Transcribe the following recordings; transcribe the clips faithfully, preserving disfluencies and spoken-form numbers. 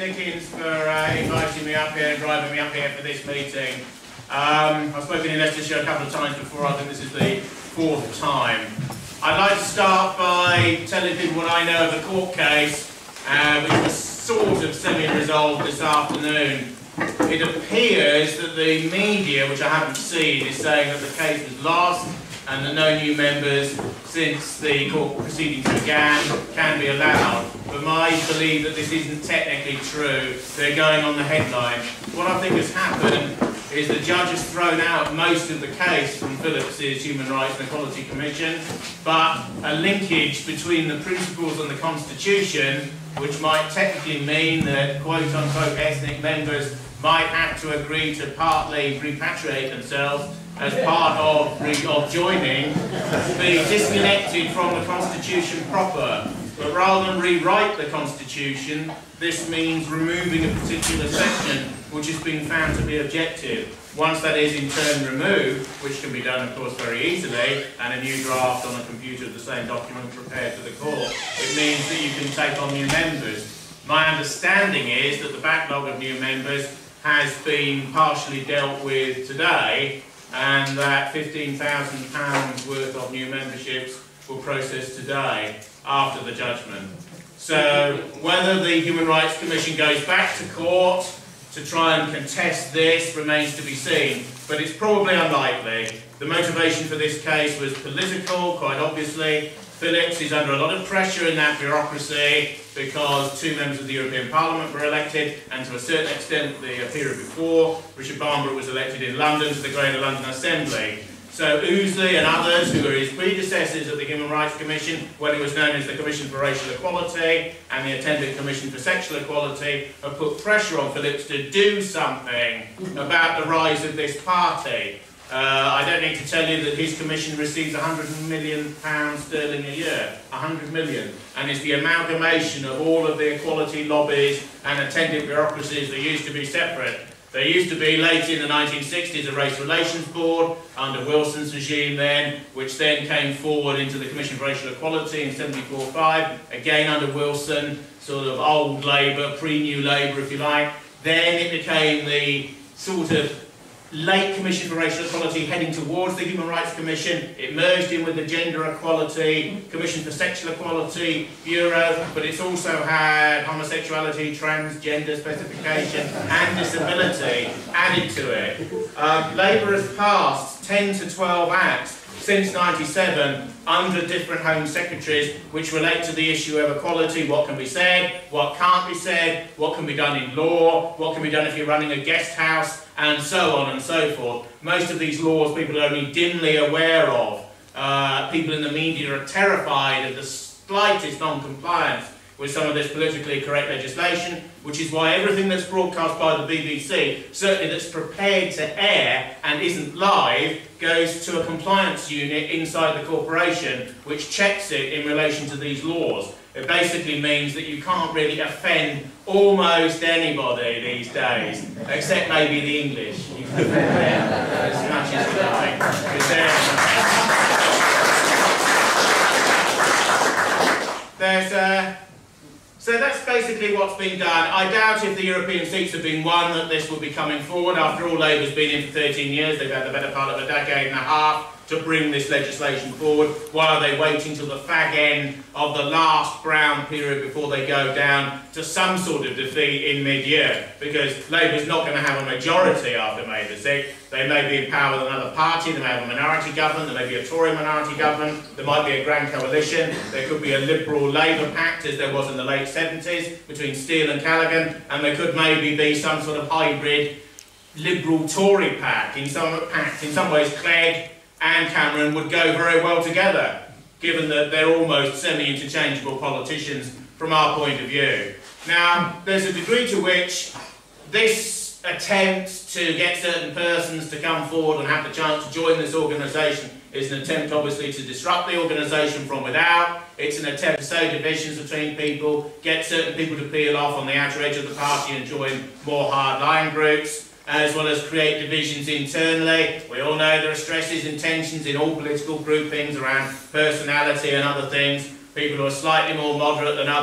Dickens for uh, inviting me up here and driving me up here for this meeting. Um, I've spoken in Leicestershire a couple of times before. I think this is the fourth time. I'd like to start by telling people what I know of the court case, uh, which was sort of semi-resolved this afternoon. It appears that the media, which I haven't seen, is saying that the case was lost and that no new members since the court proceedings began can be allowed. But I believe that this isn't technically true. They're going on the headline. What I think has happened is the judge has thrown out most of the case from Phillips's Human Rights and Equality Commission, but a linkage between the principles and the Constitution, which might technically mean that quote-unquote ethnic members might have to agree to partly repatriate themselves as part of, of joining, be disconnected from the Constitution proper. But rather than rewrite the Constitution, this means removing a particular section which has been found to be objective. Once that is in turn removed, which can be done of course very easily, and a new draft on a computer of the same document prepared for the court, it means that you can take on new members. My understanding is that the backlog of new members has been partially dealt with today, and that fifteen thousand pounds worth of new memberships will process today after the judgment. So whether the Human Rights Commission goes back to court to try and contest this remains to be seen, but it's probably unlikely. The motivation for this case was political, quite obviously. Phillips is under a lot of pressure in that bureaucracy because two members of the European Parliament were elected, and to a certain extent the period before, Richard Barnborough was elected in London to the Greater London Assembly. So Ouseley and others, who were his predecessors at the Human Rights Commission, when it was known as the Commission for Racial Equality and the attendant Commission for Sexual Equality, have put pressure on Phillips to do something about the rise of this party. Uh, I don't need to tell you that his commission receives one hundred million pounds sterling a year, one hundred million, and is the amalgamation of all of the equality lobbies and attendant bureaucracies that used to be separate. There used to be, late in the nineteen sixties, a Race Relations Board under Wilson's regime then, which then came forward into the Commission for Racial Equality in seventy-four five, again under Wilson, sort of old Labour, pre-New Labour if you like. Then it became the sort of late Commission for Racial Equality heading towards the Human Rights Commission. It merged in with the Gender Equality, Commission for Sexual Equality Bureau, but it's also had homosexuality, transgender specification and disability added to it. Um, Labour has passed ten to twelve acts since ninety-seven under different Home Secretaries which relate to the issue of equality, what can be said, what can't be said, what can be done in law, what can be done if you're running a guest house, and so on and so forth. Most of these laws people are only dimly aware of. Uh, people in the media are terrified of the slightest non-compliance with some of this politically correct legislation, which is why everything that's broadcast by the B B C, certainly that's prepared to air and isn't live, goes to a compliance unit inside the corporation, which checks it in relation to these laws. It basically means that you can't really offend almost anybody these days, except maybe the English. You can offend them as much as you like. Because there's a... So that's basically what's been done. I doubt if the European seats have been won that this will be coming forward. After all, Labour's been in for thirteen years. They've had the better part of a decade and a half to bring this legislation forward. Why are they waiting till the fag end of the last Brown period before they go down to some sort of defeat in mid-year? Because Labour's not going to have a majority after May the sixth. They may be in power with another party, they may have a minority government, there may be a Tory minority government, there might be a grand coalition, there could be a Liberal-Labour pact as there was in the late seventies between Steele and Callaghan, and there could maybe be some sort of hybrid Liberal-Tory pact. In some, pact. in some ways, Clegg and Cameron would go very well together, given that they're almost semi-interchangeable politicians from our point of view. Now, there's a degree to which this attempt to get certain persons to come forward and have the chance to join this organisation is an attempt, obviously, to disrupt the organisation from without. It's an attempt to sow divisions between people, get certain people to peel off on the outer edge of the party and join more hard-line groups, as well as create divisions internally. We all know there are stresses and tensions in all political groupings around personality and other things. People who are slightly more moderate than others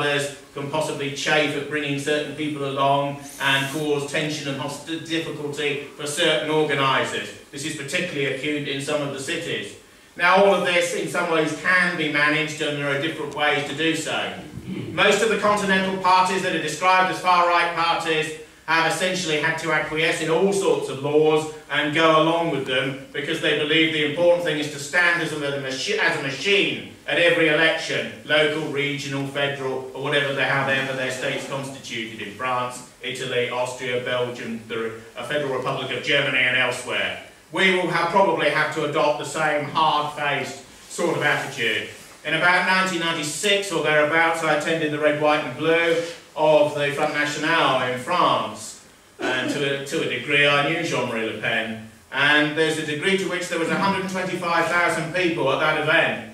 can possibly chafe at bringing certain people along and cause tension and host- difficulty for certain organisers. This is particularly acute in some of the cities. Now, all of this in some ways can be managed, and there are different ways to do so. Most of the continental parties that are described as far-right parties have essentially had to acquiesce in all sorts of laws and go along with them because they believe the important thing is to stand as a, as a machine at every election, local, regional, federal, or whatever they have ever their states constituted in France, Italy, Austria, Belgium, the Federal Republic of Germany and elsewhere. We will have, probably have to adopt the same hard-faced sort of attitude. In about nineteen ninety-six or thereabouts, I attended the Red, White and Blue of the Front National in France, and to a, to a degree I knew Jean-Marie Le Pen, and there's a degree to which there was one hundred twenty-five thousand people at that event.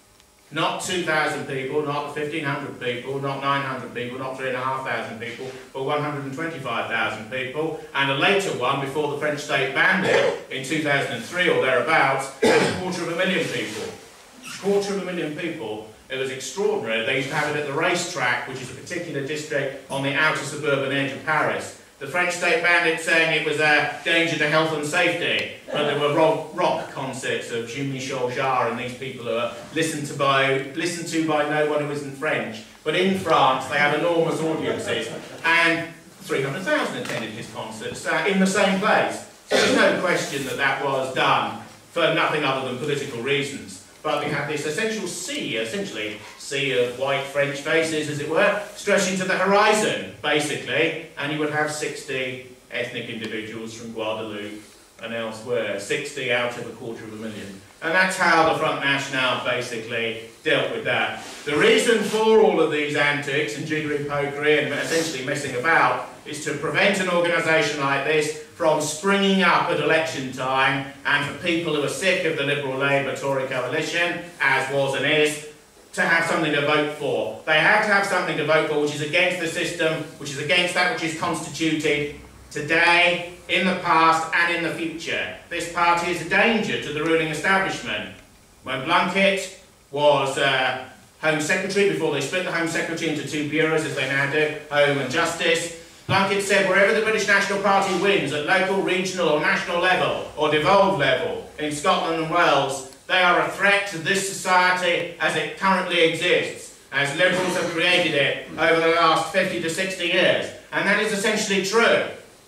Not two thousand people, not fifteen hundred people, not nine hundred people, not three thousand five hundred people, but one hundred twenty-five thousand people, and a later one before the French state banned it in two thousand three or thereabouts, had a quarter of a million people. A quarter of a million people. It was extraordinary. They used to have it at the racetrack, which is a particular district on the outer suburban edge of Paris. The French state banned it, saying it was a danger to health and safety, but there were rock, rock concerts of Jean-Michel Jarre and these people who are listened to by listened to by no one who isn't French. But in France, they have enormous audiences, and three hundred thousand attended his concerts uh, in the same place. So there's no question that that was done for nothing other than political reasons. But we have this essential sea, essentially, sea of white French faces, as it were, stretching to the horizon, basically, and you would have sixty ethnic individuals from Guadeloupe and elsewhere, sixty out of a quarter of a million. And that's how the Front National basically dealt with that. The reason for all of these antics and jiggery-pokery and essentially messing about is to prevent an organisation like this from springing up at election time, and for people who are sick of the Liberal Labour Tory coalition, as was and is, to have something to vote for. They have to have something to vote for which is against the system, which is against that which is constituted today, in the past and in the future. This party is a danger to the ruling establishment. When Blunkett was uh, Home Secretary, before they split the Home Secretary into two bureaus as they now do, Home and Justice, Blunkett said wherever the British National Party wins at local, regional or national level, or devolved level, in Scotland and Wales, they are a threat to this society as it currently exists, as Liberals have created it over the last fifty to sixty years. And that is essentially true.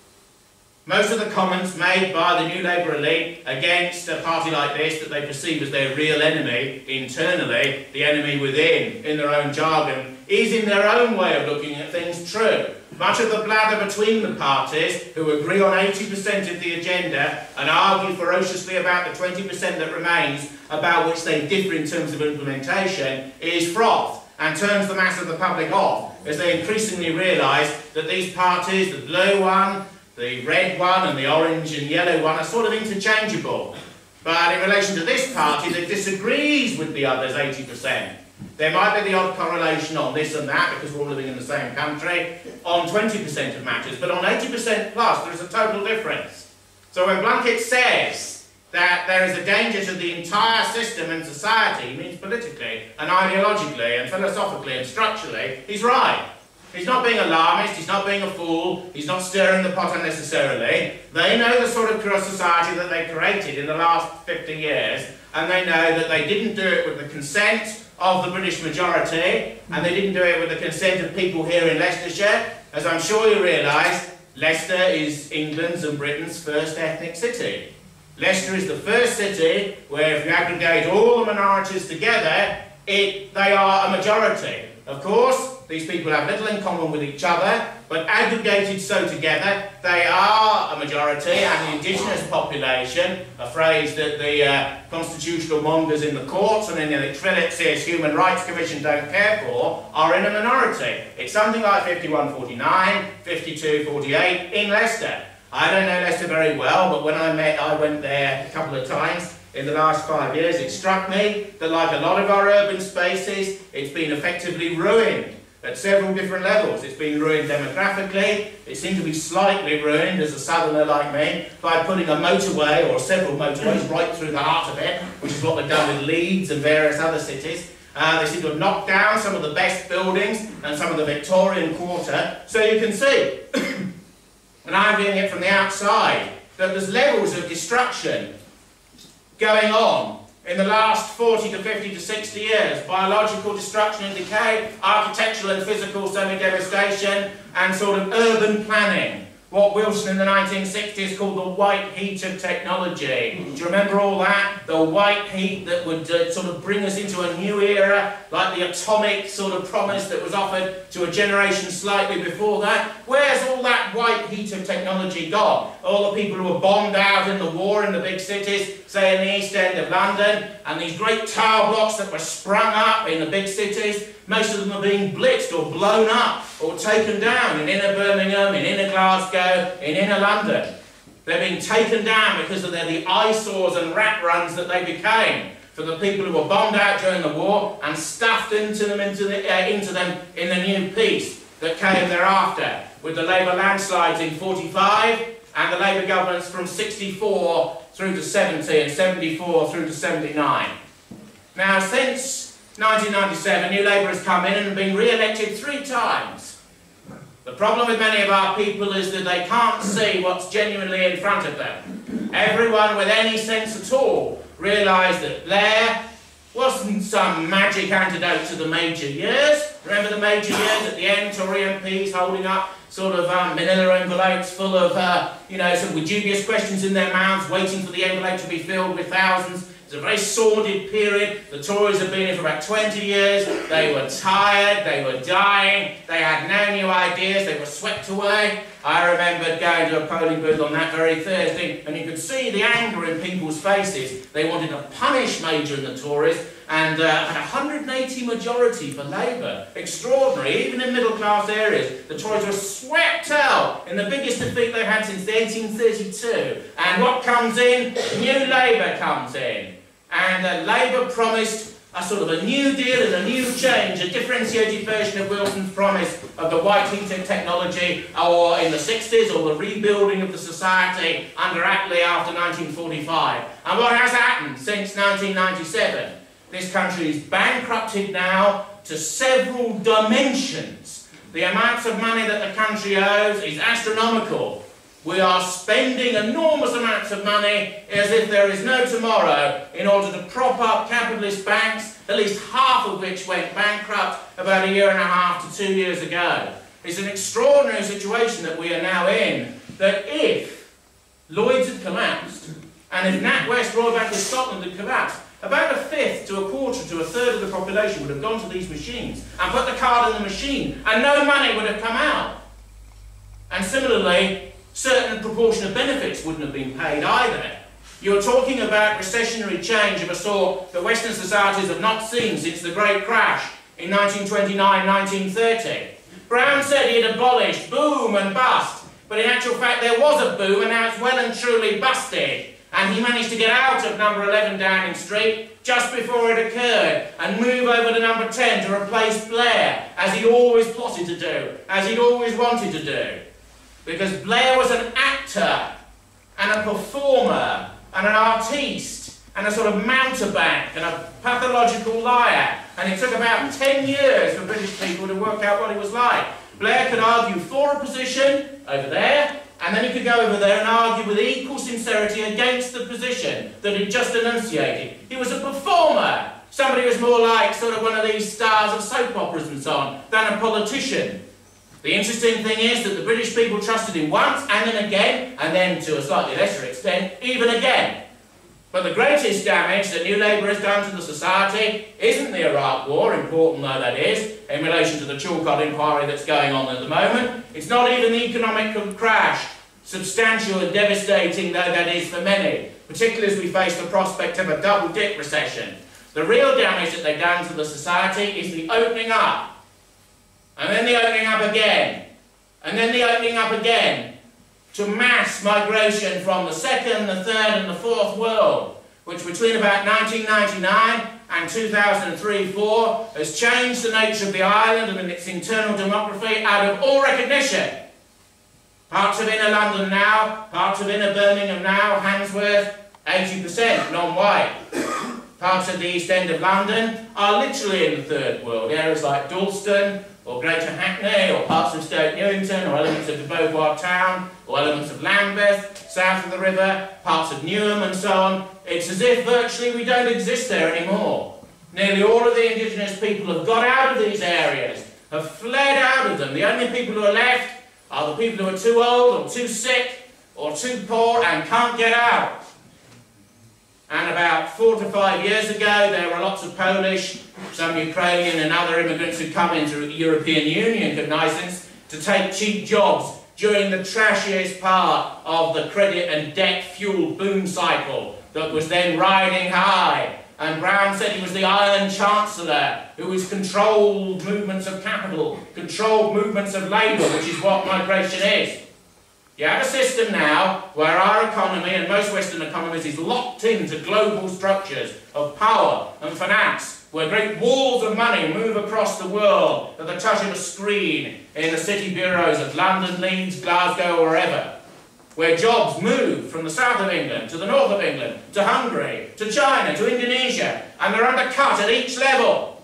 Most of the comments made by the New Labour elite against a party like this that they perceive as their real enemy internally, the enemy within, in their own jargon, is in their own way of looking at things true. Much of the blather between the parties, who agree on eighty percent of the agenda and argue ferociously about the twenty percent that remains, about which they differ in terms of implementation, is froth and turns the mass of the public off as they increasingly realise that these parties, the blue one, the red one and the orange and yellow one, are sort of interchangeable. But in relation to this party that disagrees with the others eighty percent, there might be the odd correlation on this and that because we're all living in the same country, on twenty percent of matters, but on eighty percent plus there is a total difference. So when Blunkett says that there is a danger to the entire system and society, he means politically and ideologically and philosophically and structurally, he's right. He's not being alarmist, he's not being a fool, he's not stirring the pot unnecessarily. They know the sort of society that they created in the last fifty years, and they know that they didn't do it with the consent of the British majority, and they didn't do it with the consent of people here in Leicestershire. As I'm sure you realise, Leicester is England's and Britain's first ethnic city. Leicester is the first city where if you aggregate all the minorities together, it, they are a majority. Of course, these people have little in common with each other, but aggregated so together, they are a majority, and the indigenous population, a phrase that the uh, constitutional mongers in the courts and in the Trillitzi's Human Rights Commission don't care for, are in a minority. It's something like fifty-one forty-nine, fifty-two forty-eight in Leicester. I don't know Leicester very well, but when I met, I went there a couple of times in the last five years. It struck me that, like a lot of our urban spaces, it's been effectively ruined at several different levels. It's been ruined demographically. It seemed to be slightly ruined, as a southerner like me, by putting a motorway or several motorways right through the heart of it, which is what they've done with Leeds and various other cities. Uh, they seem to have knocked down some of the best buildings and some of the Victorian quarter. So you can see, and I'm viewing it from the outside, that there's levels of destruction going on in the last forty to fifty to sixty years. Biological destruction and decay, architectural and physical semi-devastation, and sort of urban planning. What Wilson in the nineteen sixties called the white heat of technology. Do you remember all that? The white heat that would uh, sort of bring us into a new era, like the atomic sort of promise that was offered to a generation slightly before that. Where's all that white heat of technology gone? All the people who were bombed out in the war in the big cities, say in the East End of London, and these great tower blocks that were sprung up in the big cities, most of them are being blitzed or blown up or taken down in inner Birmingham, in inner Glasgow, in inner London. They're being taken down because of the eyesores and rat runs that they became for the people who were bombed out during the war and stuffed into them, into, the, uh, into them in the new peace that came thereafter, with the Labour landslides in forty-five and the Labour governments from sixty-four through to seventy and seventy-four through to seventy-nine. Now, since nineteen ninety-seven, New Labour has come in and been re-elected three times. The problem with many of our people is that they can't see what's genuinely in front of them. Everyone with any sense at all realised that Blair wasn't some magic antidote to the major years. Remember the major years at the end, Tory M Ps holding up sort of um, manila envelopes full of, uh, you know, sort of dubious questions in their mouths, waiting for the envelope to be filled with thousands. It's a very sordid period. The Tories have been here for about twenty years. They were tired, they were dying, they had no new ideas, they were swept away. I remember going to a polling booth on that very Thursday, and you could see the anger in people's faces. They wanted to punish Major and the Tories, and uh, had a one hundred eighty majority for Labour. Extraordinary, even in middle-class areas. The Tories were swept out in the biggest defeat they've had since eighteen thirty-two. And what comes in? New Labour comes in. And uh, Labour promised a sort of a new deal and a new change, a differentiated version of Wilson's promise of the white heat technology, or in the sixties, or the rebuilding of the society under Attlee after nineteen forty-five. And what has happened since nineteen ninety-seven? This country is bankrupted now to several dimensions. The amounts of money that the country owes is astronomical. We are spending enormous amounts of money as if there is no tomorrow in order to prop up capitalist banks, at least half of which went bankrupt about a year and a half to two years ago. It's an extraordinary situation that we are now in, that if Lloyds had collapsed, and if NatWest, Royal Bank of Scotland had collapsed, about a fifth to a quarter to a third of the population would have gone to these machines and put the card in the machine, and no money would have come out. And similarly, certain proportion of benefits wouldn't have been paid either. You're talking about recessionary change of a sort that Western societies have not seen since the Great Crash in nineteen twenty-nine nineteen thirty. Brown said he had abolished boom and bust, but in actual fact there was a boom and now it's well and truly busted. And he managed to get out of number eleven Downing Street just before it occurred and move over to number ten to replace Blair, as he'd always plotted to do, as he'd always wanted to do. Because Blair was an actor and a performer and an artiste and a sort of mountebank and a pathological liar. And it took about ten years for British people to work out what he was like. Blair could argue for a position over there, and then he could go over there and argue with equal sincerity against the position that he'd just enunciated. He was a performer. Somebody who was more like sort of one of these stars of soap operas and so on than a politician. The interesting thing is that the British people trusted him once, and then again, and then to a slightly lesser extent, even again. But the greatest damage that New Labour has done to the society isn't the Iraq War, important though that is, in relation to the Chilcot inquiry that's going on at the moment. It's not even the economic crash, substantial and devastating though that is for many, particularly as we face the prospect of a double-dip recession. The real damage that they've done to the society is the opening up. And then the opening up again, and then the opening up again, to mass migration from the second, the third and the fourth world, which between about nineteen ninety-nine and two thousand three four has changed the nature of the island and its internal demography out of all recognition. Parts of inner London now, parts of inner Birmingham now, Handsworth, eighty percent non-white. parts of the East End of London are literally in the third world. Areas like Dalston, or Greater Hackney, or parts of Stoke Newington, or elements of the Beauvoir Town, or elements of Lambeth, south of the river, parts of Newham and so on. It's as if virtually we don't exist there anymore. Nearly all of the indigenous people have got out of these areas, have fled out of them. The only people who are left are the people who are too old, or too sick, or too poor, and can't get out. And about four to five years ago, there were lots of Polish, some Ukrainian and other immigrants who come into the European Union cognizance to take cheap jobs during the trashiest part of the credit and debt-fueled boom cycle that was then riding high. And Brown said he was the Iron Chancellor who has controlled movements of capital, controlled movements of labour, which is what migration is. You have a system now where our economy and most Western economies is locked into global structures of power and finance, where great walls of money move across the world at the touch of a screen in the city bureaus of London, Leeds, Glasgow, or wherever. Where jobs move from the south of England to the north of England, to Hungary, to China, to Indonesia, and they're undercut at each level.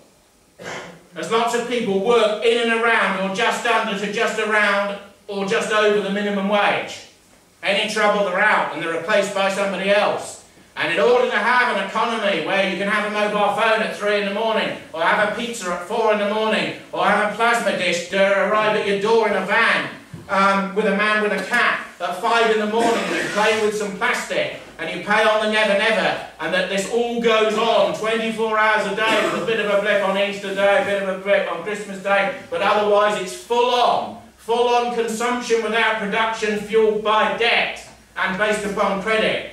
As lots of people work in and around, or just under to just around, or just over the minimum wage. Any trouble, they're out, and they're replaced by somebody else. And in order to have an economy where you can have a mobile phone at three in the morning, or have a pizza at four in the morning, or have a plasma dish to arrive at your door in a van, um, with a man with a cat, at five in the morning, and you play with some plastic, and you pay on the Never Never, and that this all goes on twenty-four hours a day, with a bit of a blip on Easter Day, a bit of a blip on Christmas Day, but otherwise it's full on. Full on consumption without production, fueled by debt, and based upon credit.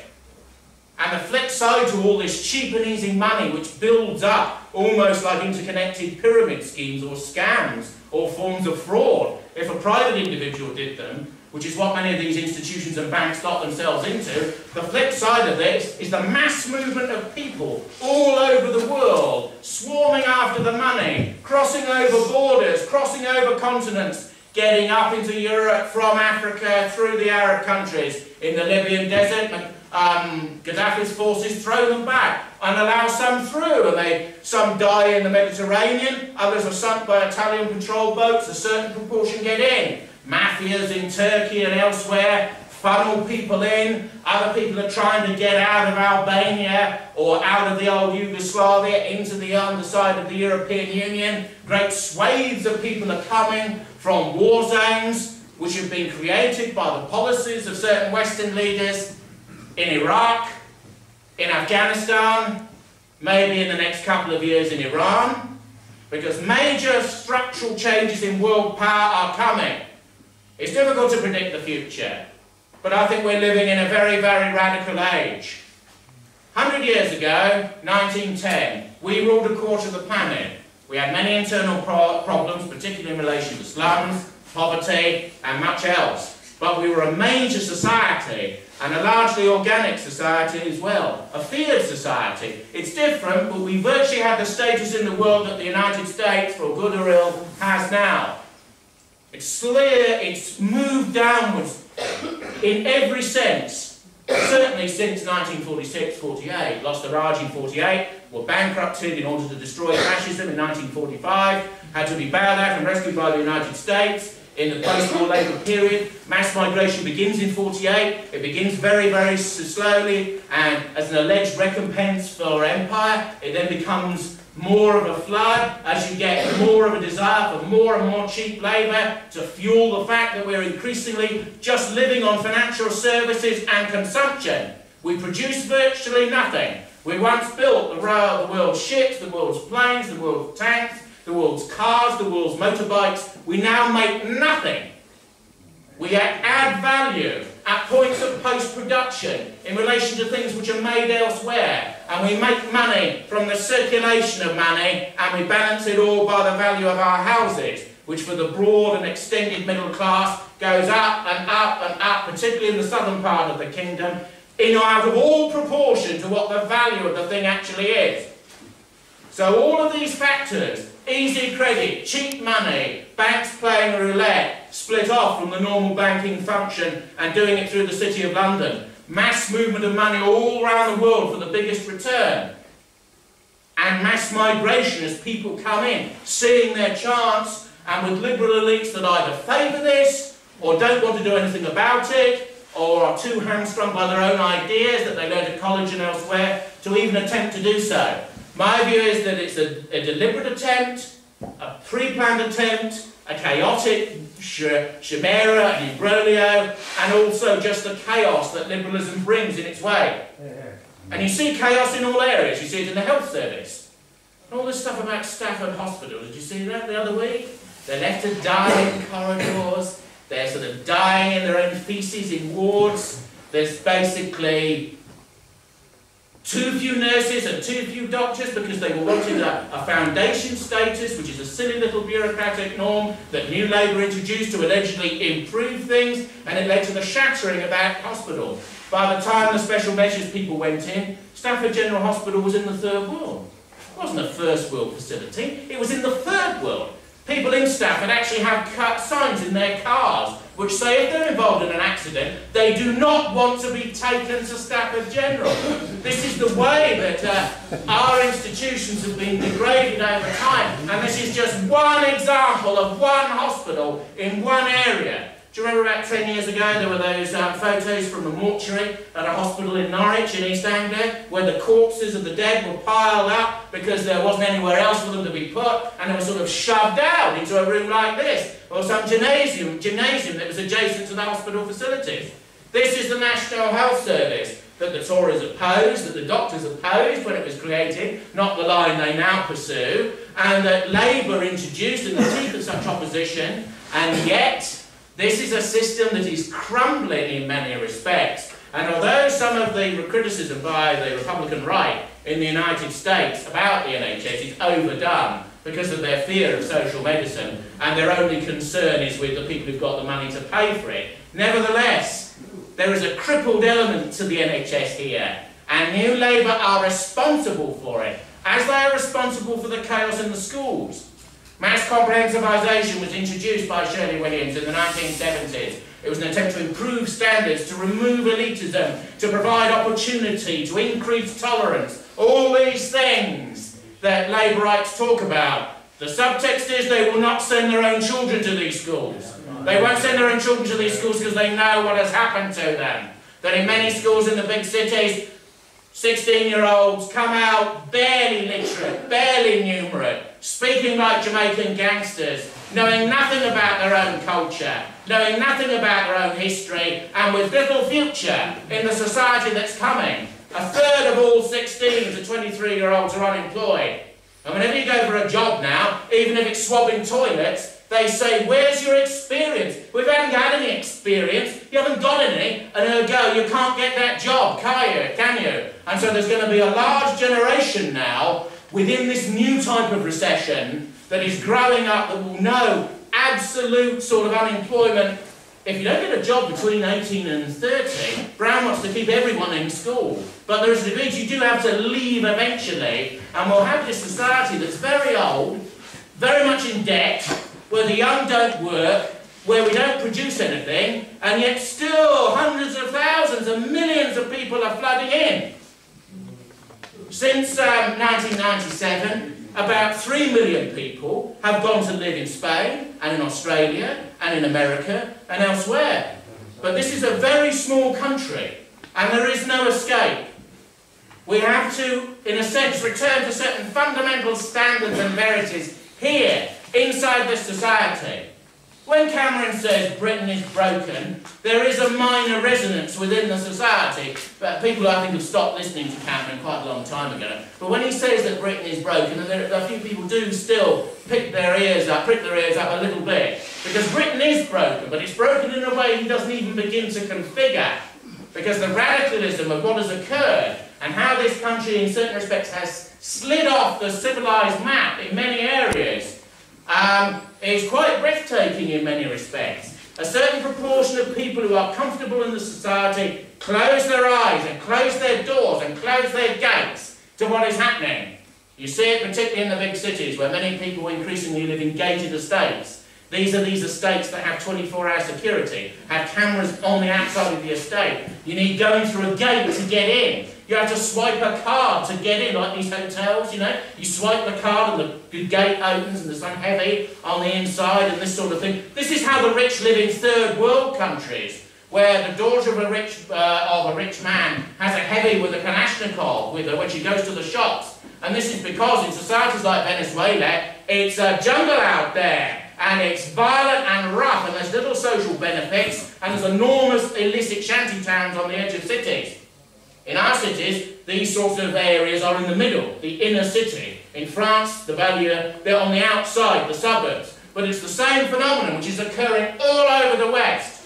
And the flip side to all this cheap and easy money, which builds up almost like interconnected pyramid schemes or scams or forms of fraud, if a private individual did them, which is what many of these institutions and banks got themselves into, the flip side of this is the mass movement of people all over the world, swarming after the money, crossing over borders, crossing over continents, getting up into Europe from Africa through the Arab countries. In the Libyan desert, um, Gaddafi's forces throw them back and allow some through, and they, some die in the Mediterranean, others are sunk by Italian-controlled boats, a certain proportion get in. Mafias in Turkey and elsewhere funnel people in, other people are trying to get out of Albania or out of the old Yugoslavia into the underside of the European Union. Great swathes of people are coming from war zones which have been created by the policies of certain Western leaders in Iraq, in Afghanistan, maybe in the next couple of years in Iran, because major structural changes in world power are coming. It's difficult to predict the future, but I think we're living in a very, very radical age. one hundred years ago, nineteen ten, we ruled a quarter of the planet. We had many internal pro problems, particularly in relation to slums, poverty, and much else. But we were a major society, and a largely organic society as well. A feared society. It's different, but we virtually had the status in the world that the United States, for good or ill, has now. It's clear, it's moved downwards in every sense. Certainly since nineteen forty-six forty-eight, lost the Raj in forty-eight, were bankrupted in order to destroy fascism in nineteen forty-five, had to be bailed out and rescued by the United States. In the post-war Labour period, mass migration begins in forty-eight. It begins very, very slowly, and as an alleged recompense for empire, it then becomes more of a flood as you get more of a desire for more and more cheap labour to fuel the fact that we're increasingly just living on financial services and consumption. We produce virtually nothing. We once built the, the world's ships, the world's planes, the world's tanks, the world's cars, the world's motorbikes. We now make nothing. We add value at points of post-production in relation to things which are made elsewhere, and we make money from the circulation of money, and we balance it all by the value of our houses, which for the broad and extended middle class goes up and up and up, particularly in the southern part of the kingdom, in out of all proportion to what the value of the thing actually is. So all of these factors, easy credit, cheap money, banks playing roulette, split off from the normal banking function and doing it through the City of London, mass movement of money all around the world for the biggest return. and mass migration as people come in, seeing their chance, and with liberal elites that either favour this, or don't want to do anything about it, or are too hamstrung by their own ideas that they learned at college and elsewhere to even attempt to do so. My view is that it's a, a deliberate attempt, a pre-planned attempt, a chaotic sh chimera, an imbroglio, and also just the chaos that liberalism brings in its way. And you see chaos in all areas. You see it in the health service. And all this stuff about Stafford Hospital, did you see that the other week? They're left to die in corridors. They're sort of dying in their own feces in wards. There's basically too few nurses and too few doctors because they were wanting a, a foundation status, which is a silly little bureaucratic norm that New Labour introduced to allegedly improve things, and it led to the shattering of that hospital. By the time the special measures people went in, Stafford General Hospital was in the third world. It wasn't a first world facility, it was in the third world. People in Stafford actually have cut signs in their cars which say if they're involved in an accident, they do not want to be taken to Stafford General. This is the way that uh, our institutions have been degraded over time, and this is just one example of one hospital in one area. Do you remember about ten years ago there were those um, photos from the mortuary at a hospital in Norwich in East Anglia where the corpses of the dead were piled up because there wasn't anywhere else for them to be put, and they were sort of shoved out into a room like this, or some gymnasium, gymnasium that was adjacent to the hospital facilities. This is the National Health Service that the Tories opposed, that the doctors opposed when it was created, not the line they now pursue, and that Labour introduced in the teeth of such opposition, and yet this is a system that is crumbling in many respects. And although some of the criticism by the Republican right in the United States about the N H S is overdone because of their fear of social medicine and their only concern is with the people who've got the money to pay for it, nevertheless, there is a crippled element to the N H S here, and New Labour are responsible for it, as they are responsible for the chaos in the schools. Mass comprehensivisation was introduced by Shirley Williams in the nineteen seventies. It was an attempt to improve standards, to remove elitism, to provide opportunity, to increase tolerance. All these things that Labourites talk about. The subtext is they will not send their own children to these schools. They won't send their own children to these schools because they know what has happened to them. That in many schools in the big cities, sixteen-year-olds come out barely literate, barely numerate, speaking like Jamaican gangsters, knowing nothing about their own culture, knowing nothing about their own history, and with little future in the society that's coming. A third of all sixteen to twenty-three-year-olds are unemployed. And whenever you go for a job now, even if it's swabbing toilets, they say, where's your experience? We haven't had any experience, you haven't got any, and ergo, you can't get that job, can you? Can you? And so there's going to be a large generation now, within this new type of recession, that is growing up that will know absolute sort of unemployment. If you don't get a job between eighteen and thirty, Brown wants to keep everyone in school. But there is a degree you do have to leave eventually, and we'll have this society that's very old, very much in debt, where the young don't work, where we don't produce anything, and yet still hundreds of thousands and millions of people are flooding in. Since um, nineteen ninety-seven, about three million people have gone to live in Spain, and in Australia, and in America, and elsewhere. But this is a very small country, and there is no escape. We have to, in a sense, return to certain fundamental standards and verities here, inside this society. When Cameron says Britain is broken, there is a minor resonance within the society. But people, I think, have stopped listening to Cameron quite a long time ago. But when he says that Britain is broken, and there, a few people do still pick their ears up, prick their ears up a little bit. Because Britain is broken, but it's broken in a way he doesn't even begin to configure. Because the radicalism of what has occurred, and how this country in certain respects has slid off the civilised map in many areas, Um, is quite breathtaking in many respects. A certain proportion of people who are comfortable in the society close their eyes and close their doors and close their gates to what is happening. You see it particularly in the big cities where many people increasingly live in gated estates. These are these estates that have twenty-four hour security, have cameras on the outside of the estate. You need going through a gate to get in. You have to swipe a card to get in, like these hotels, you know. You swipe the card and the gate opens and there's some heavy on the inside and this sort of thing. This is how the rich live in third world countries, where the daughter of a rich, uh, of a rich man has a heavy with a Kalashnikov with her when she goes to the shops. And this is because in societies like Venezuela, it's a jungle out there. And it's violent and rough, and there's little social benefits, and there's enormous illicit shanty towns on the edge of cities. In our cities, these sorts of areas are in the middle, the inner city. In France, the value, they're on the outside, the suburbs. But it's the same phenomenon which is occurring all over the West.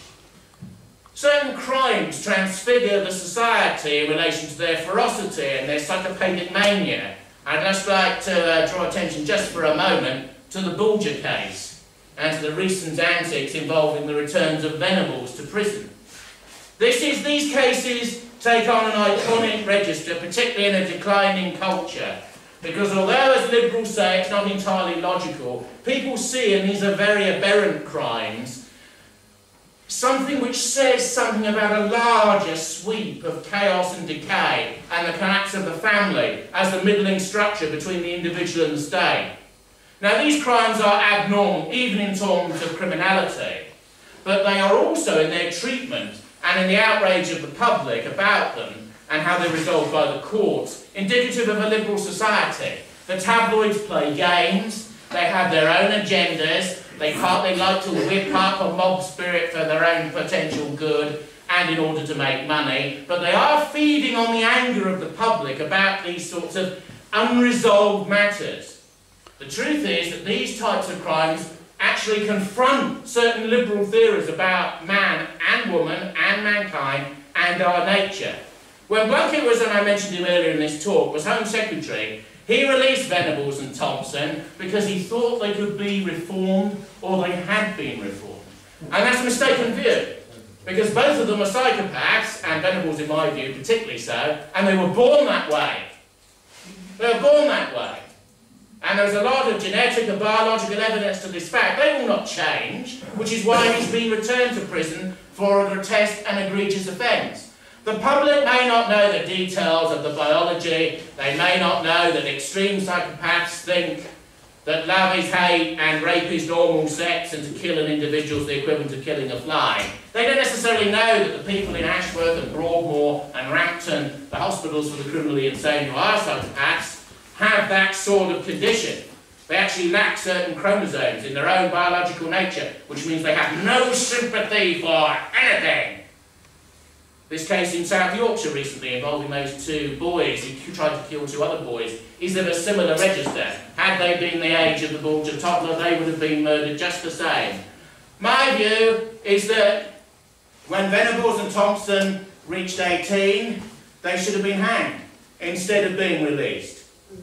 Certain crimes transfigure the society in relation to their ferocity and their psychopathic mania. I'd just like to uh, draw attention just for a moment to the Bulger case and to the recent antics involving the returns of Venables to prison. This is, these cases take on an iconic register, particularly in a declining culture, because although, as liberals say, it's not entirely logical, people see, and these are very aberrant crimes, something which says something about a larger sweep of chaos and decay and the collapse of the family as the middling structure between the individual and the state. Now, these crimes are abnormal, even in terms of criminality, but they are also in their treatment and in the outrage of the public about them and how they're resolved by the courts, indicative of a liberal society. The tabloids play games, they have their own agendas, they partly like to whip up a mob spirit for their own potential good and in order to make money, but they are feeding on the anger of the public about these sorts of unresolved matters. The truth is that these types of crimes actually confront certain liberal theories about man and woman and mankind and our nature. When Blunkett was, and I mentioned him earlier in this talk, was Home Secretary, he released Venables and Thompson because he thought they could be reformed or they had been reformed. And that's a mistaken view, because both of them are psychopaths, and Venables, in my view, particularly so, and they were born that way. They were born that way. And there's a lot of genetic and biological evidence to this fact. They will not change, which is why he's been returned to prison for a grotesque and egregious offence. The public may not know the details of the biology. They may not know that extreme psychopaths think that love is hate and rape is normal sex and to kill an individual is the equivalent of killing a fly. They don't necessarily know that the people in Ashworth and Broadmoor and Rampton, the hospitals for the criminally insane who are psychopaths, have that sort of condition. They actually lack certain chromosomes in their own biological nature, which means they have no sympathy for anything. This case in South Yorkshire recently involving those two boys who tried to kill two other boys is of a similar register. Had they been the age of the Bulger toddler, they would have been murdered just the same. My view is that when Venables and Thompson reached eighteen, they should have been hanged instead of being released.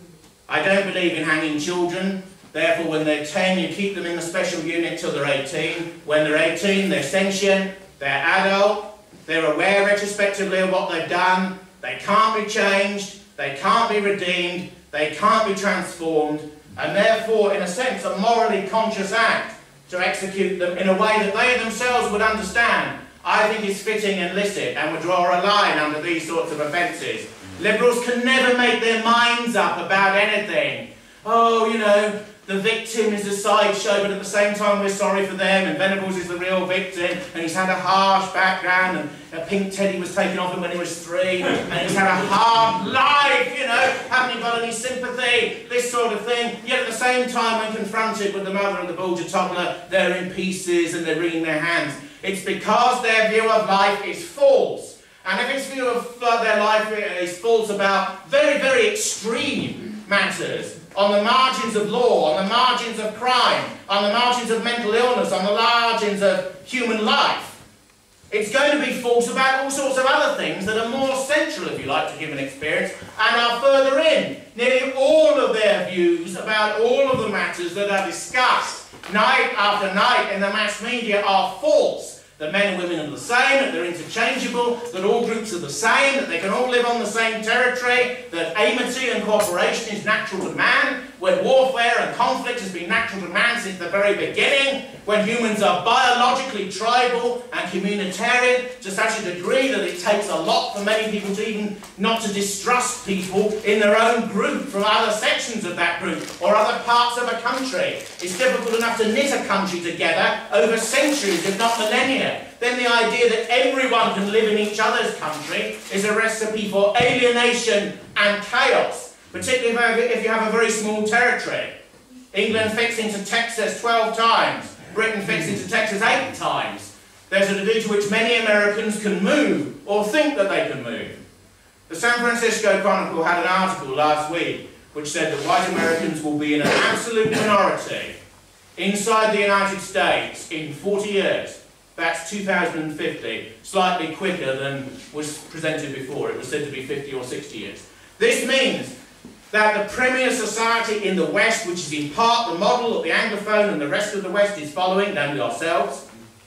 I don't believe in hanging children. Therefore, when they're ten, you keep them in the special unit till they're eighteen. When they're eighteen, they're sentient, they're adult, they're aware retrospectively of what they've done, they can't be changed, they can't be redeemed, they can't be transformed, and therefore, in a sense, a morally conscious act to execute them in a way that they themselves would understand, I think is fitting and licit, and would draw a line under these sorts of offences. Liberals can never make their minds up about anything. Oh, you know, the victim is a sideshow, but at the same time we're sorry for them, and Venables is the real victim, and he's had a harsh background, and a pink teddy was taken off him when he was three, and he's had a hard life, you know, haven't you got any sympathy, this sort of thing. Yet at the same time, when confronted with the mother of the Bulger toddler, they're in pieces and they're wringing their hands. It's because their view of life is false. And if his view of uh, their life is false about very, very extreme matters, on the margins of law, on the margins of crime, on the margins of mental illness, on the margins of human life, it's going to be false about all sorts of other things that are more central, if you like, to human experience and are further in. Nearly all of their views about all of the matters that are discussed night after night in the mass media are false. That men and women are the same, that they're interchangeable, that all groups are the same, that they can all live on the same territory, that amity and cooperation is natural to man, when warfare and conflict has been natural to man since the very beginning, when humans are biologically tribal and communitarian to such a degree that it takes a lot for many people to even not to distrust people in their own group from other sections of that group or other parts of a country. It's difficult enough to knit a country together over centuries, if not millennia. Then the idea that everyone can live in each other's country is a recipe for alienation and chaos, particularly if you have a very small territory. England fits into Texas twelve times. Britain fits into Texas eight times. There's a degree to which many Americans can move, or think that they can move. The San Francisco Chronicle had an article last week which said that white Americans will be in an absolute minority inside the United States in forty years. That's two thousand fifty, slightly quicker than was presented before. It was said to be fifty or sixty years. This means that the premier society in the West, which is in part the model that the Anglophone and the rest of the West is following, namely ourselves,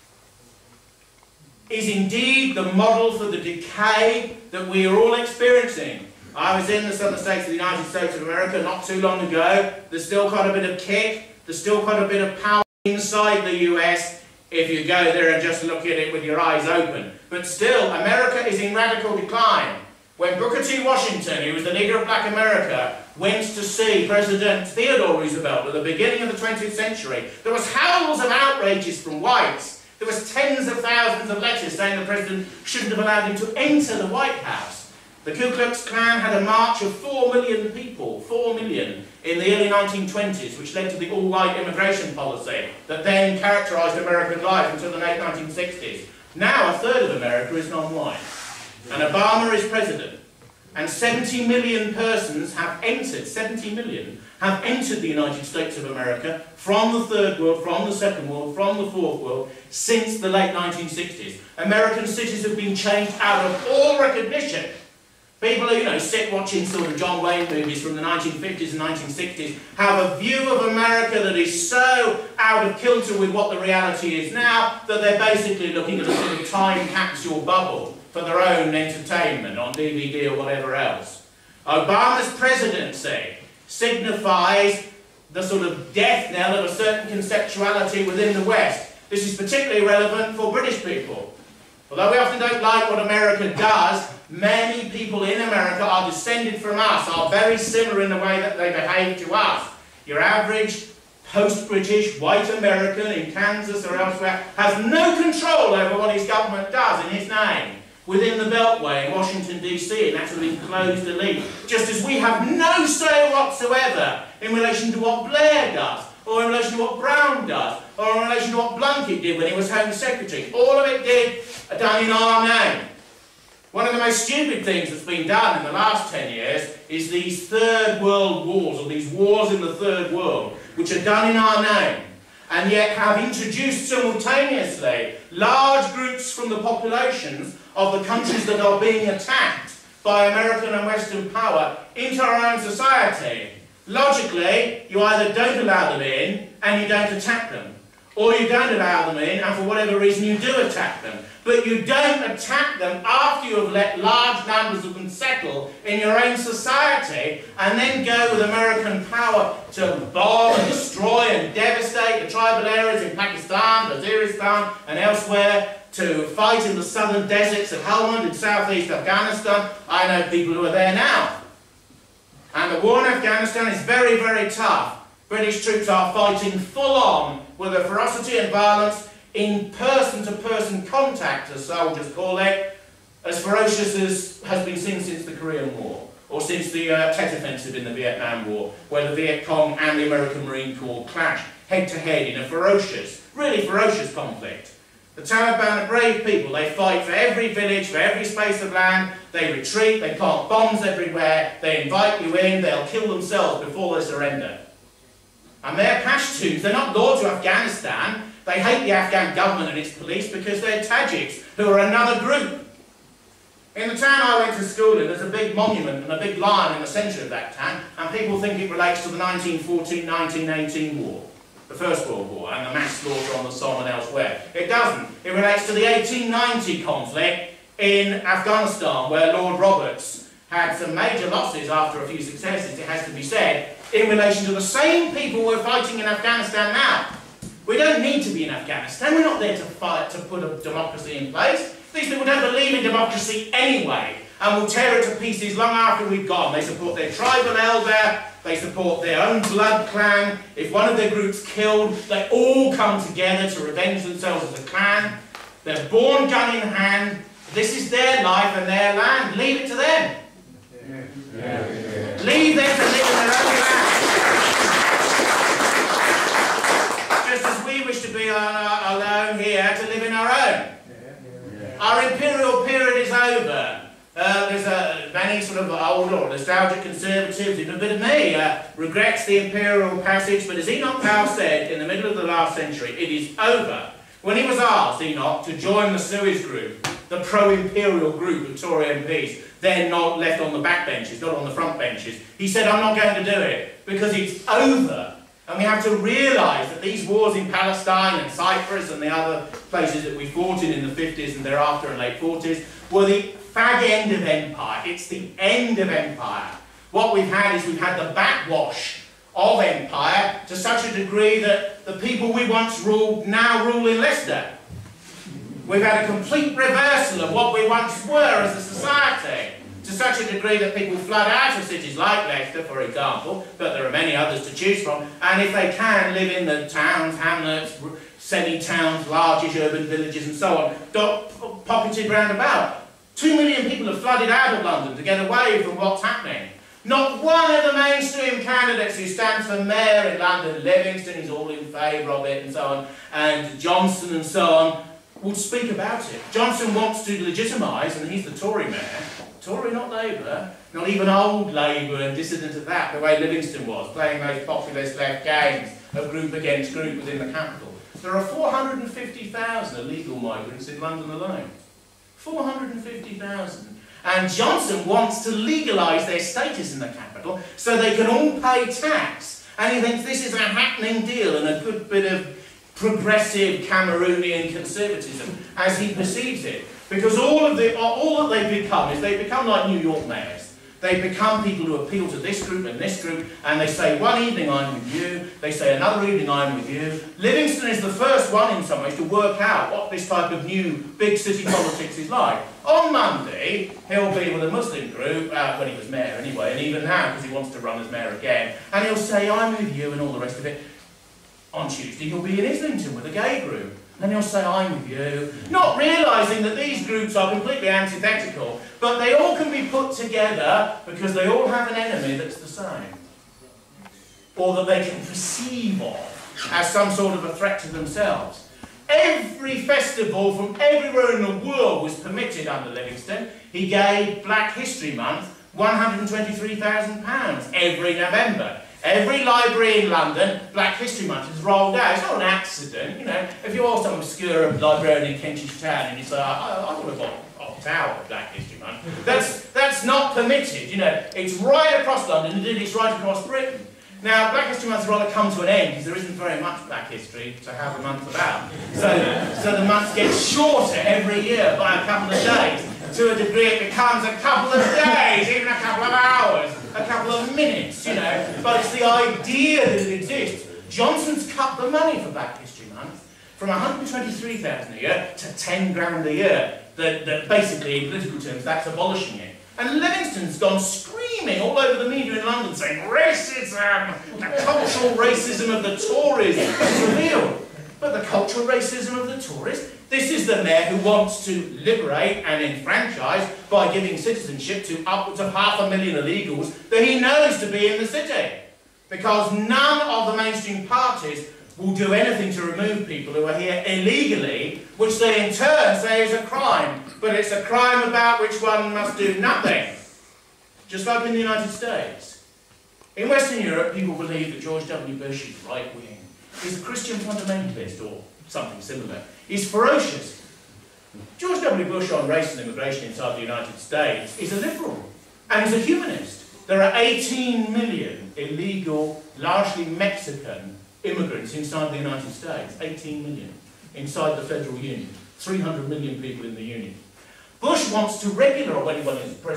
is indeed the model for the decay that we are all experiencing. I was in the southern states of the United States of America not too long ago. There's still quite a bit of kick, there's still quite a bit of power inside the U S if you go there and just look at it with your eyes open. But still, America is in radical decline. When Booker T. Washington, who was the leader of black America, went to see President Theodore Roosevelt at the beginning of the twentieth century, there was howls of outrages from whites. There was tens of thousands of letters saying the president shouldn't have allowed him to enter the White House. The Ku Klux Klan had a march of four million people, four million, in the early nineteen twenties, which led to the all-white immigration policy that then characterised American life until the late nineteen sixties. Now a third of America is non-white. And Obama is president. And seventy million persons have entered, seventy million, have entered the United States of America from the Third World, from the Second World, from the Fourth World, since the late nineteen sixties. American cities have been changed out of all recognition. People who, you know, sit watching sort of John Wayne movies from the nineteen fifties and nineteen sixties have a view of America that is so out of kilter with what the reality is now that they're basically looking at a sort of time capsule bubble for their own entertainment on D V D or whatever else. Obama's presidency signifies the sort of death knell of a certain conceptuality within the West. This is particularly relevant for British people. Although we often don't like what America does, many people in America are descended from us, are very similar in the way that they behave to us. Your average post-British white American in Kansas or elsewhere has no control over what his government does in his name within the Beltway in Washington D C, in that sort of enclosed elite. Just as we have no say whatsoever in relation to what Blair does, or in relation to what Brown does, or in relation to what Blunkett did when he was Home Secretary. All of it did done in our name. One of the most stupid things that's been done in the last ten years is these third world wars, or these wars in the third world, which are done in our name, and yet have introduced simultaneously large groups from the populations of the countries that are being attacked by American and Western power into our own society. Logically, you either don't allow them in and you don't attack them, or you don't allow them in and for whatever reason you do attack them. But you don't attack them after you have let large numbers of them settle in your own society and then go with American power to bomb and destroy and devastate the tribal areas in Pakistan, Waziristan and elsewhere, to fight in the southern deserts of Helmand in southeast Afghanistan. I know people who are there now. And the war in Afghanistan is very, very tough. British troops are fighting full on with a ferocity and violence in person-to-person contact, as soldiers call it, as ferocious as has been seen since the Korean War, or since the uh, Tet Offensive in the Vietnam War, where the Viet Cong and the American Marine Corps clashed head-to-head in a ferocious, really ferocious conflict. The Taliban are brave people. They fight for every village, for every space of land. They retreat, they plant bombs everywhere, they invite you in, they'll kill themselves before they surrender. And they're Pashtuns, they're not loyal to Afghanistan. They hate the Afghan government and its police because they're Tajiks, who are another group. In the town I went to school in, there's a big monument and a big lion in the centre of that town, and people think it relates to the nineteen fourteen nineteen eighteen war, the First World War, and the mass slaughter on the Somme and elsewhere. It doesn't. It relates to the eighteen ninety conflict in Afghanistan, where Lord Roberts had some major losses after a few successes, it has to be said, in relation to the same people we're fighting in Afghanistan now. We don't need to be in Afghanistan. We're not there to fight to put a democracy in place. These people don't believe in democracy anyway, and will tear it to pieces long after we've gone. They support their tribal elder, they support their own blood clan. If one of their groups killed, they all come together to revenge themselves as a clan. They're born gun in hand. This is their life and their land. Leave it to them. Yeah. Yeah. Yeah. Leave them to live in their own land. Just as we wish to be uh, alone here to live in our own. Yeah. Our imperial period is over. Uh, there's uh, many sort of old or nostalgic conservatives, even a bit of me, uh, regrets the imperial passage, but as Enoch Powell said in the middle of the last century, it is over. When he was asked, Enoch, to join the Suez group, the pro-imperial group of Tory M Ps, then not left on the back benches, not on the front benches, he said, I'm not going to do it, because it's over. And we have to realise that these wars in Palestine and Cyprus and the other places that we fought in in the fifties and thereafter and late forties were the fag end of empire. It's the end of empire. What we've had is we've had the backwash of empire to such a degree that the people we once ruled now rule in Leicester. We've had a complete reversal of what we once were as a society, to such a degree that people flood out of cities like Leicester, for example, but there are many others to choose from, and if they can, live in the towns, hamlets, semi-towns, largish urban villages and so on, dot, pocketed round about. Two million people have flooded out of London to get away from what's happening. Not one of the mainstream candidates who stands for mayor in London, Livingston is all in favour of it and so on, and Johnson and so on, would speak about it. Johnson wants to legitimise, and he's the Tory mayor, Tory, not Labour, not even old Labour and dissident at that, the way Livingston was, playing those populist left games of group against group within the capital. There are four hundred and fifty thousand illegal migrants in London alone. four hundred and fifty thousand. And Johnson wants to legalise their status in the capital so they can all pay tax. And he thinks this is a happening deal and a good bit of progressive Cameroonian conservatism as he perceives it. Because all of the, all that they become is they become like New York mayors. They become people who appeal to this group and this group, and they say one evening I'm with you, they say another evening I'm with you. Livingston is the first one in some ways to work out what this type of new big city politics is like. On Monday, he'll be with a Muslim group, uh, when he was mayor anyway, and even now because he wants to run as mayor again, and he'll say I'm with you and all the rest of it. On Tuesday he'll be in Islington with a gay group. And he'll say, I'm with you, not realising that these groups are completely antithetical, but they all can be put together because they all have an enemy that's the same. Or that they can perceive of as some sort of a threat to themselves. Every festival from everywhere in the world was permitted under Livingston. He gave Black History Month one hundred and twenty-three thousand pounds every November. Every library in London, Black History Month is rolled out. It's not an accident, you know. If you're some obscure librarian in Kentish Town and you say, I, I would have opt out of Black History Month, that's, that's not permitted, you know. It's right across London, indeed it's right across Britain. Now, Black History Month has rather come to an end because there isn't very much Black history to have a month about. So, so the month gets shorter every year by a couple of days. To a degree it becomes a couple of days, even a couple of hours, a couple of minutes, you know. But it's the idea that it exists. Johnson's cut the money for Black History Month from one hundred and twenty-three thousand a year to ten grand a year. That, that basically, in political terms, that's abolishing it. And Livingston's gone screaming all over the media in London saying, racism, the cultural racism of the Tories is revealed. But the cultural racism of the Tories, this is the mayor who wants to liberate and enfranchise by giving citizenship to upwards of half a million illegals that he knows to be in the city. Because none of the mainstream parties will do anything to remove people who are here illegally, which they in turn say is a crime. But it's a crime about which one must do nothing. Just like in the United States. In Western Europe, people believe that George W. Bush is right-wing. He's a Christian fundamentalist, or something similar. He's ferocious. George W. Bush on race and immigration inside the United States is a liberal, and he's a humanist. There are eighteen million illegal, largely Mexican immigrants inside the United States. eighteen million. Inside the Federal Union. three hundred million people in the Union. Bush wants to regulate, when he was president,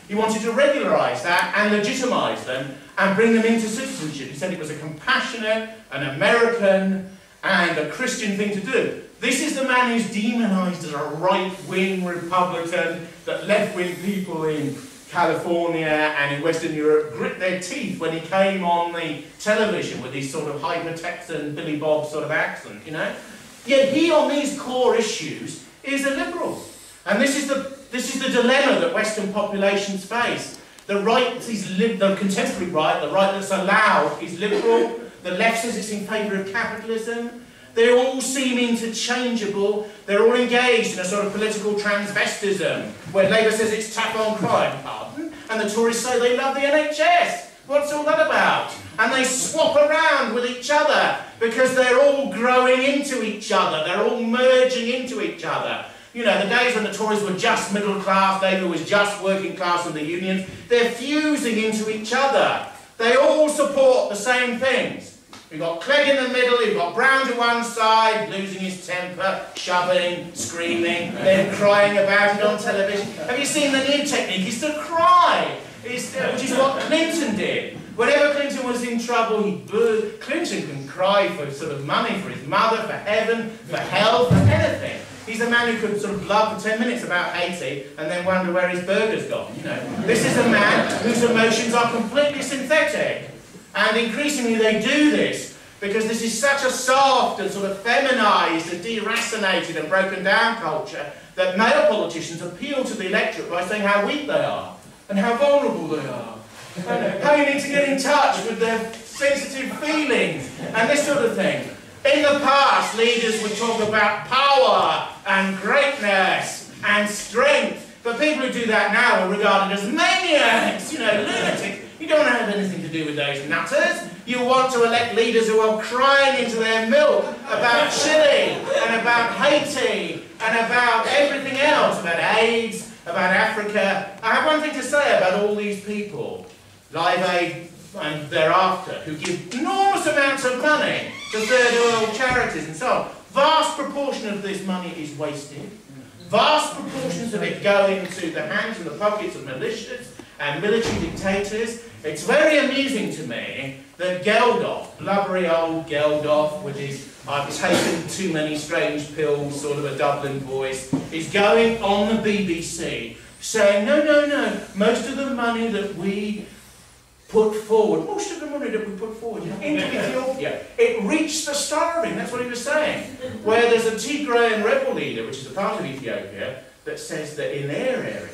He wanted to regularise that and legitimise them and bring them into citizenship. He said it was a compassionate, an American and a Christian thing to do. This is the man who's demonised as a right-wing Republican, that left-wing people in California and in Western Europe grit their teeth when he came on the television with his sort of hyper-Texan Billy Bob sort of accent, you know. Yet he, on these core issues, is a liberal. And this is the, this is the dilemma that Western populations face. The right is li the contemporary right, the right that's allowed, is liberal. The left says it's in favour of capitalism. They all seem interchangeable. They're all engaged in a sort of political transvestism, where Labour says it's tough on crime, pardon, and the Tories say they love the N H S. What's all that about? And they swap around with each other because they're all growing into each other. They're all merging into each other. You know, the days when the Tories were just middle class, Labour was just working class and the unions, they're fusing into each other. They all support the same things. We've got Clegg in the middle, you've got Brown to one side, losing his temper, shoving, screaming, then crying about it on television. Have you seen the new technique? It's to cry, it's, uh, which is what Clinton did. Whenever Clinton was in trouble, he booed. Clinton can cry for sort of money, for his mother, for heaven, for hell, for anything. He's a man who could sort of blub for ten minutes about Haiti and then wonder where his burger's gone, you know. This is a man whose emotions are completely synthetic. And increasingly they do this because this is such a soft and sort of feminised and deracinated and broken down culture that male politicians appeal to the electorate by saying how weak they are and how vulnerable they are and how you need to get in touch with their sensitive feelings and this sort of thing. In the past, leaders would talk about power and greatness and strength, but people who do that now are regarded as maniacs, you know, lunatics. You don't have anything to do with those nutters. You want to elect leaders who are crying into their milk about Chile and about Haiti and about everything else, about AIDS, about Africa. I have one thing to say about all these people, Live Aid and thereafter, who give enormous amounts of money to third world charities and so on. Vast proportion of this money is wasted. Vast proportions of it go into the hands and the pockets of militias and military dictators. It's very amusing to me that Geldof, blubbery old Geldof with his I've taken too many strange pills, sort of a Dublin voice, is going on the B B C saying, no, no, no, most of the money that we put forward, most of the money that we put forward into Ethiopia, it reached the starving, that's what he was saying. Where there's a Tigrayan rebel leader, which is a part of Ethiopia, that says that in their area,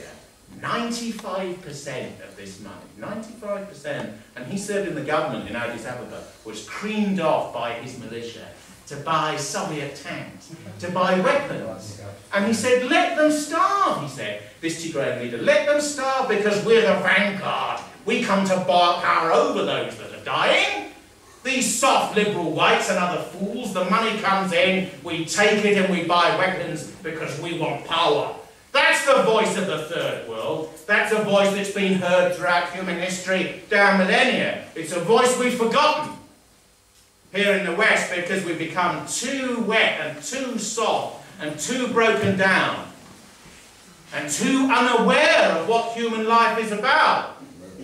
ninety-five percent of this money, ninety-five percent, and he served in the government in Addis Ababa, was creamed off by his militia to buy Soviet tanks, to buy weapons. And he said, let them starve, he said, this Tigrayan leader, let them starve because we're the vanguard. We come to power over those that are dying. These soft liberal whites and other fools, the money comes in, we take it and we buy weapons because we want power. That's the voice of the third world. That's a voice that's been heard throughout human history, down millennia. It's a voice we've forgotten here in the West because we've become too wet and too soft and too broken down and too unaware of what human life is about.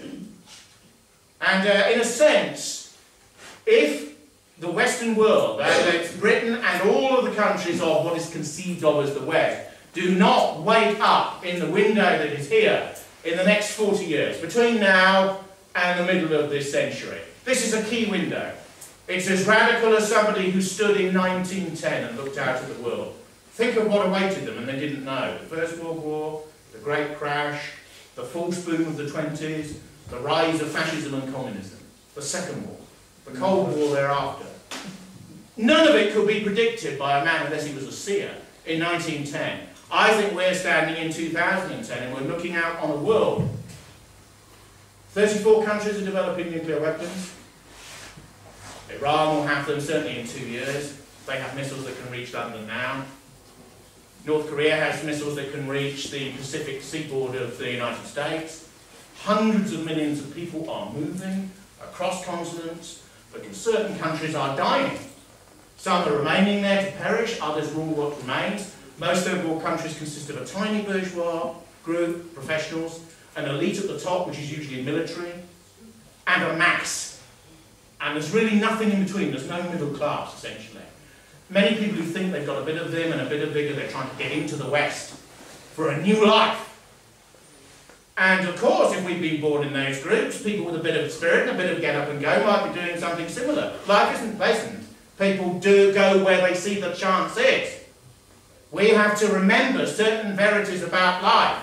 And uh, in a sense, if the Western world, and it's Britain and all of the countries of what is conceived of as the West, do not wake up in the window that is here in the next forty years, between now and the middle of this century. This is a key window. It's as radical as somebody who stood in nineteen ten and looked out at the world. Think of what awaited them and they didn't know. The First World War, the Great Crash, the false boom of the twenties, the rise of fascism and communism, the Second War, the Cold War thereafter. None of it could be predicted by a man unless he was a seer in nineteen ten. I think we're standing in two thousand ten and we're looking out on a world. thirty-four countries are developing nuclear weapons. Iran will have them certainly in two years. They have missiles that can reach London now. North Korea has missiles that can reach the Pacific seaboard of the United States. Hundreds of millions of people are moving across continents, but in certain countries are dying. Some are remaining there to perish, others rule what remains. Most third world countries consist of a tiny bourgeois group, professionals, an elite at the top, which is usually military, and a mass. And there's really nothing in between. There's no middle class, essentially. Many people who think they've got a bit of vim and a bit of vigour, they're trying to get into the West for a new life. And of course, if we've been born in those groups, people with a bit of spirit and a bit of get up and go might be doing something similar. Life isn't pleasant. People do go where they see the chance is. We have to remember certain verities about life.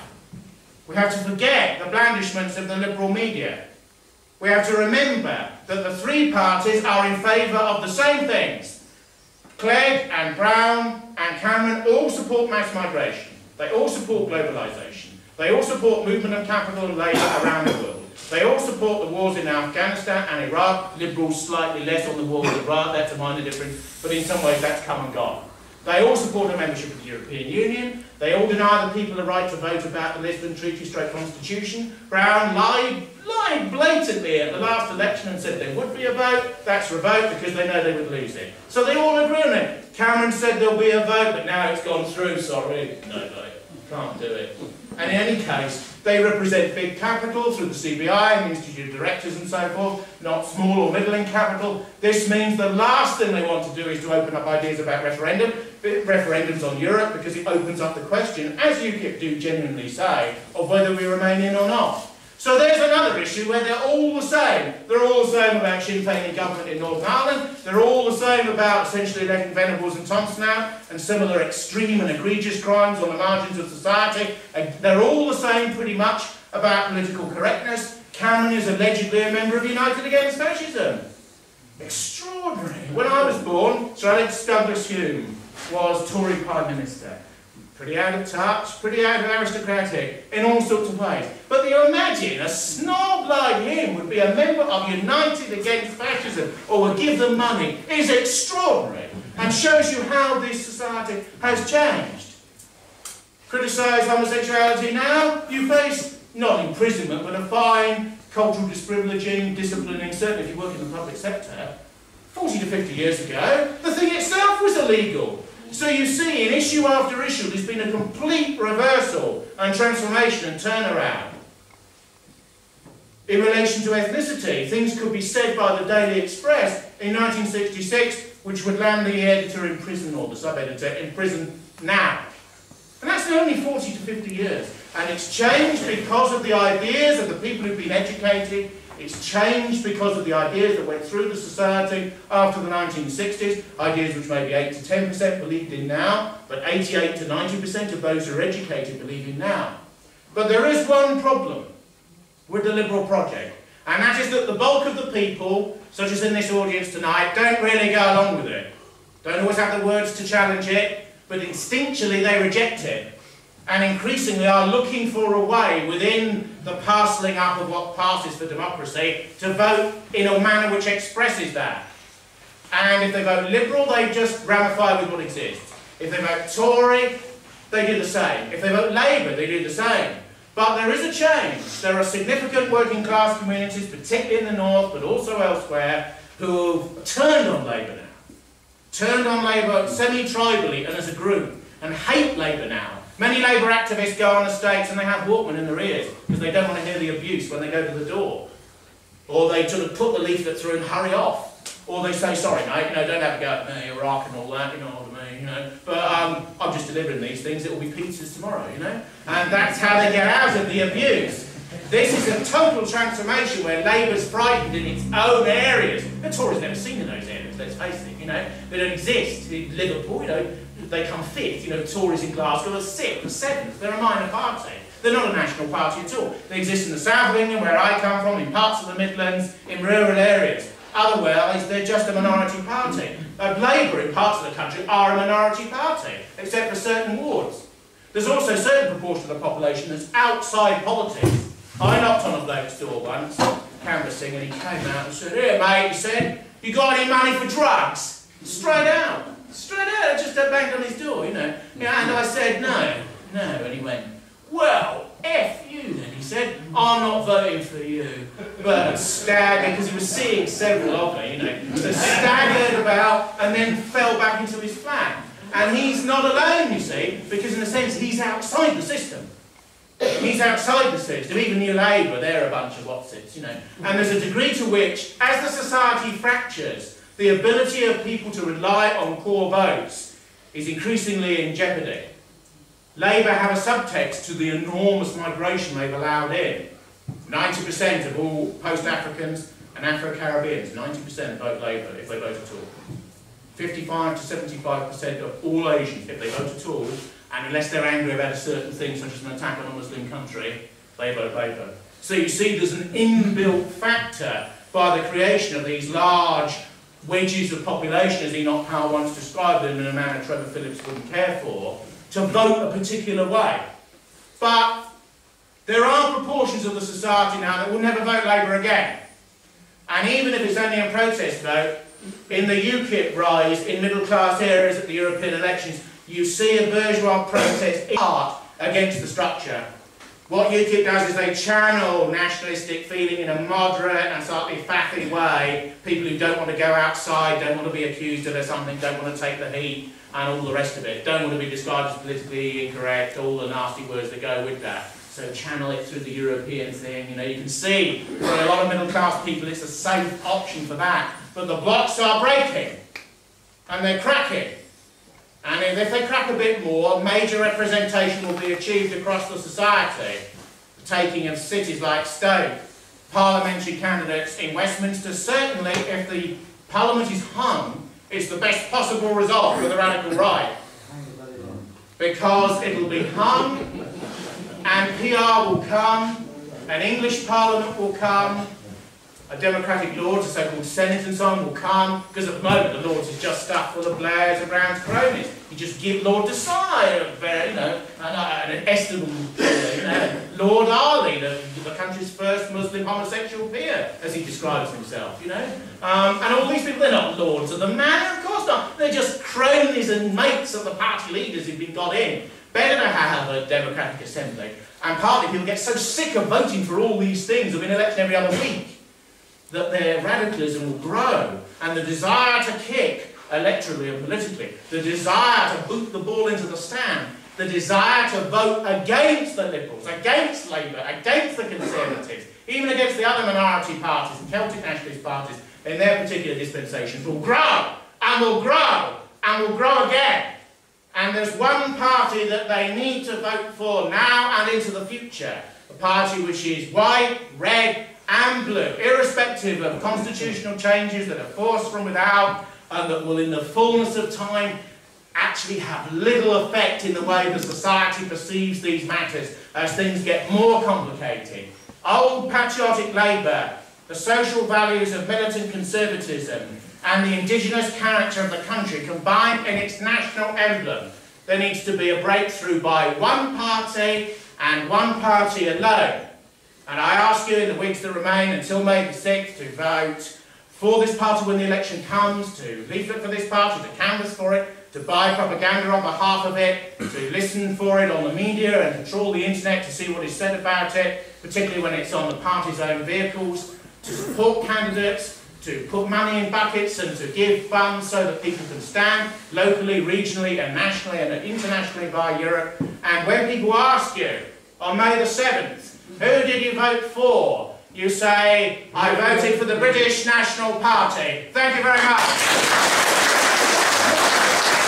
We have to forget the blandishments of the liberal media. We have to remember that the three parties are in favour of the same things. Clegg and Brown and Cameron all support mass migration. They all support globalisation. They all support movement of capital and labour around the world. They all support the wars in Afghanistan and Iraq. Liberals slightly less on the war with Iraq, that's a minor difference, but in some ways that's come and gone. They all support a membership of the European Union. They all deny the people the right to vote about the Lisbon Treaty Stroke Constitution. Brown lied, lied blatantly at the last election and said there would be a vote. That's revoked because they know they would lose it. So they all agree on it. Cameron said there'll be a vote, but now it's gone through, sorry. No vote. Can't do it. And in any case, they represent big capital through the C B I and the Institute of Directors and so forth, not small or middling capital. This means the last thing they want to do is to open up ideas about referendum, referendums on Europe, because it opens up the question, as UKIP do genuinely say, of whether we remain in or not. So there's another issue where they're all the same. They're all the same about Sinn Féin in government in Northern Ireland. They're all the same about essentially letting Venables and Thompson out and similar extreme and egregious crimes on the margins of society. And they're all the same pretty much about political correctness. Cameron is allegedly a member of United Against Fascism. Extraordinary. When I was born, Sir Alex Douglas Hume was Tory Prime Minister. Pretty out of touch, pretty out of aristocratic, in all sorts of ways. But you imagine a snob like him would be a member of United Against Fascism or would give them money is extraordinary and shows you how this society has changed. Criticise homosexuality now, you face not imprisonment but a fine, cultural disprivileging, disciplining, certainly if you work in the public sector. forty to fifty years ago, the thing itself was illegal. So you see, in issue after issue, there's been a complete reversal and transformation and turnaround. In relation to ethnicity, things could be said by the Daily Express in nineteen sixty-six, which would land the editor in prison, or the sub-editor in prison now. And that's only forty to fifty years. And it's changed because of the ideas of the people who've been educated. It's changed because of the ideas that went through the society after the nineteen sixties, ideas which maybe eight to ten percent believed in now, but eighty-eight to ninety percent of those who are educated believe in now. But there is one problem with the Liberal project, and that is that the bulk of the people, such as in this audience tonight, don't really go along with it. Don't always have the words to challenge it, but instinctually they reject it. And increasingly are looking for a way within the parcelling up of what passes for democracy to vote in a manner which expresses that. And if they vote Liberal, they just ramify with what exists. If they vote Tory, they do the same. If they vote Labour, they do the same. But there is a change. There are significant working class communities, particularly in the north, but also elsewhere, who have turned on Labour now. Turned on Labour semi-tribally and as a group, and hate Labour now. Many Labour activists go on estates and they have Walkman in their ears because they don't want to hear the abuse when they go to the door. Or they sort of put the leaflet through and hurry off. Or they say, sorry mate, you know, don't have a go at me, Iraq and all that, you know what I mean, you know. But um, I'm just delivering these things, it will be pizzas tomorrow, you know. And that's how they get out of the abuse. This is a total transformation where Labour's frightened in its own areas. The Tories never seen in those areas, let's face it, you know. They don't exist. In Liverpool, you know, they come fifth, you know, Tories in Glasgow are sixth or seventh. They're a minor party. They're not a national party at all. They exist in the south of England, where I come from, in parts of the Midlands, in rural areas. Otherwise, they're just a minority party. Uh, Labour in parts of the country are a minority party, except for certain wards. There's also a certain proportion of the population that's outside politics. I knocked on a bloke's door once, canvassing, and he came out and said, here mate, he said, you got any money for drugs? Straight out. Straight out, I just banged on his door, you know. Yeah, and I said, no, no, and he went, well, F you then, he said, I'm not voting for you. But staggered, because he was seeing several of me, you know, so staggered about and then fell back into his flat. And he's not alone, you see, because in a sense he's outside the system. He's outside the system. Even New Labour, they're a bunch of what's-its, you know. And there's a degree to which, as the society fractures, the ability of people to rely on core votes is increasingly in jeopardy. Labour have a subtext to the enormous migration they've allowed in. ninety percent of all post-Africans and Afro-Caribbeans, ninety percent vote Labour if they vote at all. fifty-five to seventy-five percent of all Asians if they vote at all, and unless they're angry about a certain thing, such as an attack on a Muslim country, they vote Labour. So you see there's an inbuilt factor by the creation of these large wedges of population, as Enoch Powell once described them in a manner Trevor Phillips wouldn't care for, to vote a particular way. But there are proportions of the society now that will never vote Labour again. And even if it's only a protest vote, in the UKIP rise in middle-class areas at the European elections, you see a bourgeois protest in part against the structure. What UKIP does is they channel nationalistic feeling in a moderate and slightly faffy way. People who don't want to go outside, don't want to be accused of something, don't want to take the heat, and all the rest of it. Don't want to be described as politically incorrect, all the nasty words that go with that. So channel it through the European thing. You know, you can see for a lot of middle-class people it's a safe option for that. But the blocks are breaking, and they're cracking. And if they crack a bit more, major representation will be achieved across the society. The taking of cities like Stoke, parliamentary candidates in Westminster, certainly if the Parliament is hung, it's the best possible result for the radical right. Because it'll be hung, and P R will come, an English Parliament will come, a democratic Lords, a so-called Senate and so on, will come, because at the moment the Lords is just stuffed full of Blairs and Brown's cronies. You just give Lord Desai, a very, you know, an, an estimable, you know, Lord Arley, the, the country's first Muslim homosexual peer, as he describes himself, you know. Um, and all these people, they're not Lords of the Manor, of course not. They're just cronies and mates of the party leaders who've been got in. Better to have a democratic assembly. And partly people get so sick of voting for all these things, of an election every other week, that their radicalism will grow, and the desire to kick electorally and politically, the desire to boot the ball into the stand, the desire to vote against the Liberals, against Labour, against the Conservatives, even against the other minority parties and Celtic nationalist parties in their particular dispensations, will grow, and will grow, and will grow again. And there's one party that they need to vote for now and into the future, a party which is white, red, and blue, irrespective of constitutional changes that are forced from without and that will in the fullness of time actually have little effect in the way the society perceives these matters as things get more complicated. Old patriotic Labour, the social values of militant conservatism and the indigenous character of the country combined in its national emblem, there needs to be a breakthrough by one party and one party alone. And I ask you in the weeks that remain until May the sixth to vote for this party when the election comes, to leaflet for this party, to canvass for it, to buy propaganda on behalf of it, to listen for it on the media and to trawl the internet to see what is said about it, particularly when it's on the party's own vehicles, to support candidates, to put money in buckets and to give funds so that people can stand locally, regionally and nationally and internationally by Europe. And when people ask you on May the seventh, who did you vote for? You say, I voted for the British National Party. Thank you very much.